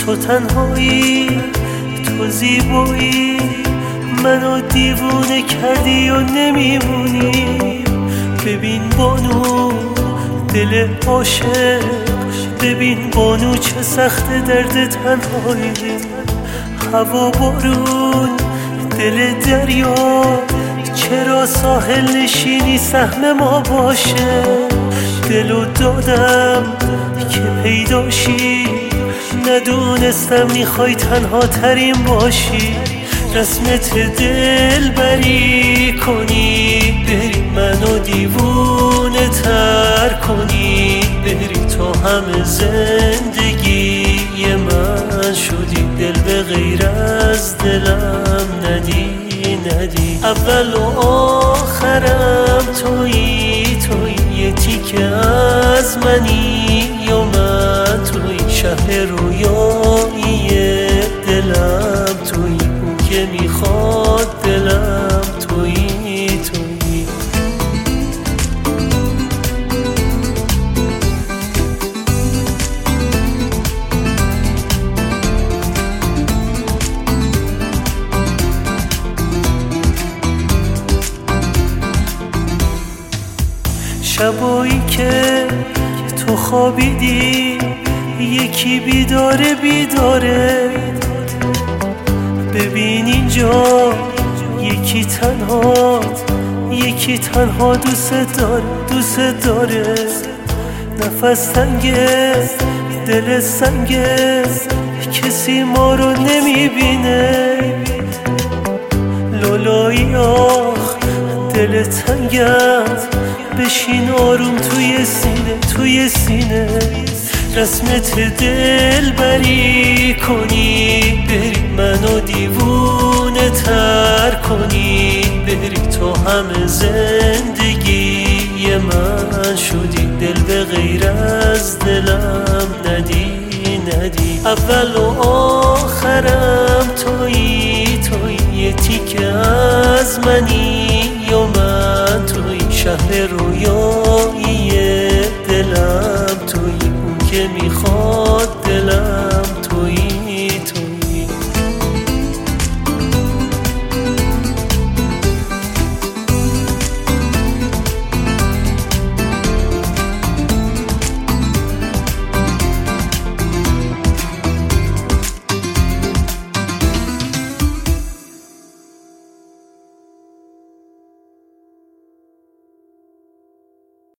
تو تنهایی، تو زیبایی، منو دیوونه کردی و نمیمونی. ببین بانو دل عاشق، ببین بانو چه سخت درد تنهایی. هوا بارون دل دریا، چرا ساحل نشینی سهم ما باشه. دلو دادم که پیداشی، ندونستم میخوای تنها ترین باشی. رسمت دل بری کنی، بری منو دیوونه تر کنی. بری تو همه زندگی من شدی، دل به غیر از دلم ندی. اول و آخرم تویی، تویی یه تیکه از منی یا من تویی. شهر رویایی دلم تویی، اون که میخواد دلم تویی، تویی. شبایی که تو خوابیدی، یکی بیداره بیداره. ببین اینجا یکی تنها، یکی تنها دوست داره، دوست داره. نفس تنگه، دل سنگه، کسی ما رو نمیبینه. لالایی آخ دل تنگم، بشین آروم توی سینه، توی سینه. رسمت دل بری کنی، بری منو دیوونه تر کنی. بری تو همه زندگی من شدی، دل به غیر از دلم ندی. اول و آخرم تویی، تویی یه تیکه از منی یا من تویی. شهر روی